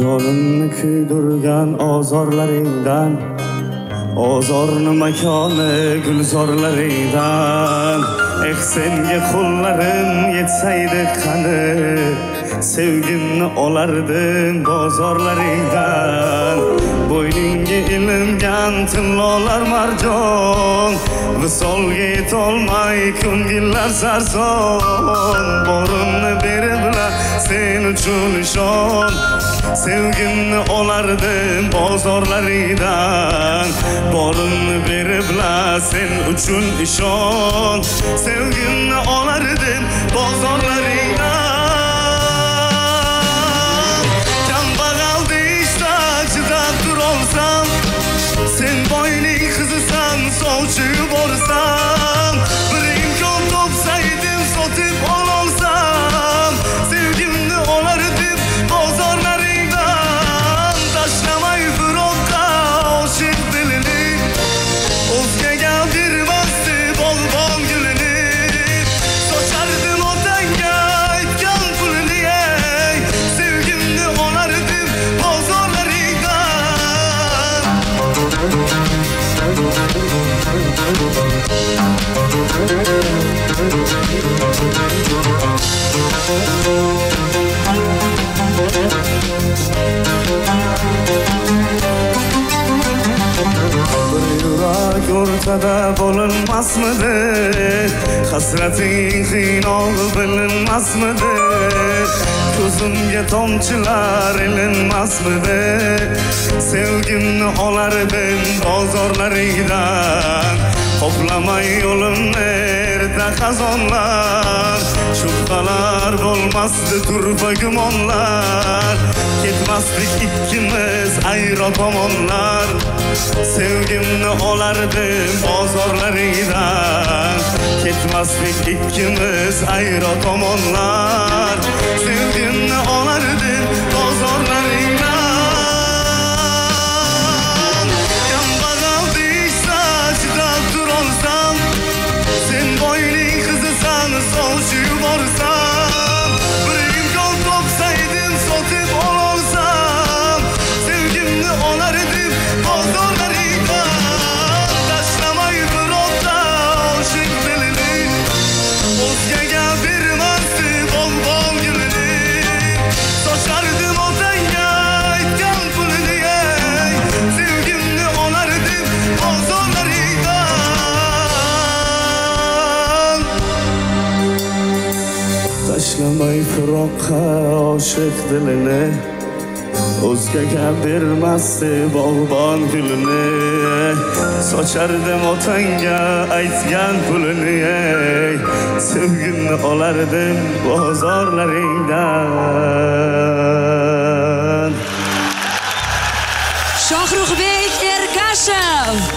Jonimni kuydirgan ozorlaringdan, ozorni makoni gulzorlaringdan. Senga qo'llarim yetsaydi qani, sevgimni olardim bozorlaringdan. Bo'yningga ilingan tillolar marjon, visolga yetolmay ko'ngillar sarson. Borimni beriblar sen uchun ishon, sevgimni olardim bozorlaringdan. Borimni beriblar sen uchun ishon, sevgimni olardim bozorlaringdan. Kambag'al deyishsa chidab turolsam, sen boyning qizisan sovchi yuborsam. Bir imkon topsaydim sotib ololsam, sevgimni olardim bozorlaringdan. Tashlamay firoqqa oshiq dilini, o'zgaga bermasdi bog'bon gulini. Sochardim otangga aytgan pulini, sevgimni olardim bozorlaringdan. Bir yurak o'rtada bo'linmasmidi, hasrating qiynog'i bilinmasmidi, ko'zimga tomchilar ilinmasmidi, sevgimni olardim bozorlaringdan. Qoplamay yo'limni erta xazonlar, shubhalar bo'lmasdi turfa gumonlar, ketmasdik ikkimiz ayro tomonlar. Sevgimni olardim bozorlaringdan, ketmasdik ikkimiz ayro tomonlar. Sevgimni olardim bozorlaringdan. Kambag'al deyishsa chidab turolsam, sen boyning qizisan sovchi yuborsam. Bir imkon topsaydim sotib ololsam, sevgimni olardim bozorlaringdan. Tashlamay firoqqa oshiq dilini, o'zgaga bermasdi bog'bon gulini. Sochardim otangga aytgan pulini, sevgimni olardim bozorlaringdan. Tashlamay firoqqa oshiq dilini, o'zgaga bermasdi bog'bon gulini. Sochardim otangga aytgan pulini, sevgimni olardim bozorlaringdan. Shohruxbek Ergashev.